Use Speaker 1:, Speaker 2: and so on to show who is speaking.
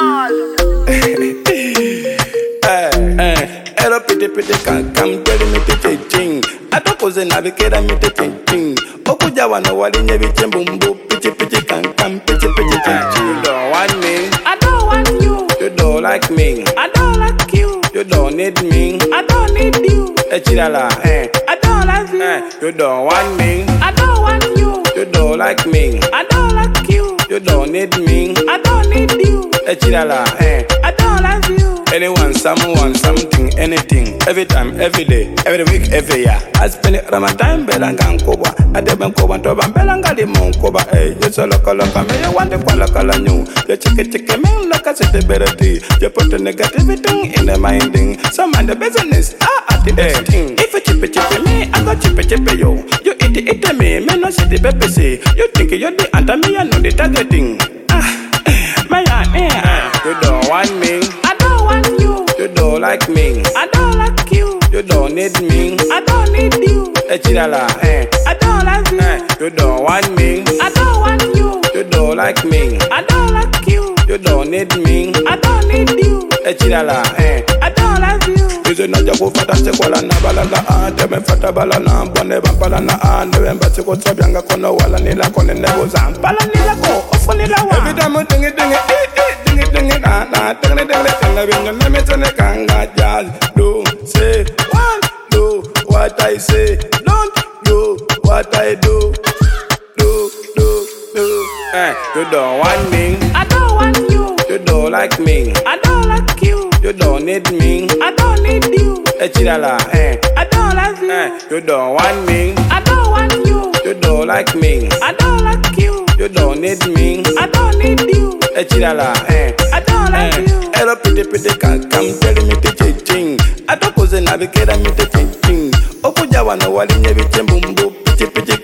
Speaker 1: Ero piti piti kankam teri miti chiching. Atokoze na bikera miti chiching. Okuja wano walinye bichembumbu. Pichi pichi kankam pichi pichi chiching. You don't want me,
Speaker 2: I don't want you.
Speaker 1: you don't like me,
Speaker 2: I don't like you.
Speaker 1: you don't need me.
Speaker 2: I don't need you.
Speaker 1: Echilala,
Speaker 2: I don't love you.
Speaker 1: you don't want me,
Speaker 2: I don't want you.
Speaker 1: you don't like me,
Speaker 2: I don't like you.
Speaker 1: you don't need me.
Speaker 2: I don't need you.
Speaker 1: Echilala,
Speaker 2: I don't love you.
Speaker 1: anyone, someone, something, anything, every time, every day, every week, every year. I spend it Ramadan, Belanga, Koba. I didn't go on to Belanga, the Monkoba. Hey, you're so local, you want the Qualacala new. You chicken, man, like I said, the better tea. You put the negativity in the minding. Some mind the business, at the best thing. If you chip me, I got chip yo. You eat me, man, no see the baby say. You think you're the anti me, I know the targeting. My you don't want me.
Speaker 2: I don't want you.
Speaker 1: You don't like me,
Speaker 2: I don't like you.
Speaker 1: you don't need me.
Speaker 2: I don't need you.
Speaker 1: Echilala,
Speaker 2: I don't love you.
Speaker 1: you don't want me,
Speaker 2: I don't want you.
Speaker 1: you don't like me,
Speaker 2: I don't like you.
Speaker 1: you don't need me.
Speaker 2: I don't need you.
Speaker 1: Echilala,
Speaker 2: I don't love you.
Speaker 1: Izo na jago fata sekola na balanga ante me fata balana bone bampala na ande wemba seko tsabyanga kono wala nila kone nebo zampala nila ko ofuni la wa. Every time dingi na dingi binyo na metone kanga jazz. Do say one, do what I say, don't do what I do. Do. You don't want me,
Speaker 2: I don't want you.
Speaker 1: you don't like me,
Speaker 2: I don't like you.
Speaker 1: you don't need me.
Speaker 2: I don't need you.
Speaker 1: Echilala,
Speaker 2: I don't love you.
Speaker 1: you don't want me,
Speaker 2: I don't want you.
Speaker 1: you don't like me,
Speaker 2: I don't like you.
Speaker 1: you don't need me.
Speaker 2: I don't need you.
Speaker 1: Echilala,
Speaker 2: I don't love you.
Speaker 1: ero piti piti kankam teri miti chiching. Atokoze na bikera miti chiching. Okuja wano walinye bichembumbu pichi pichi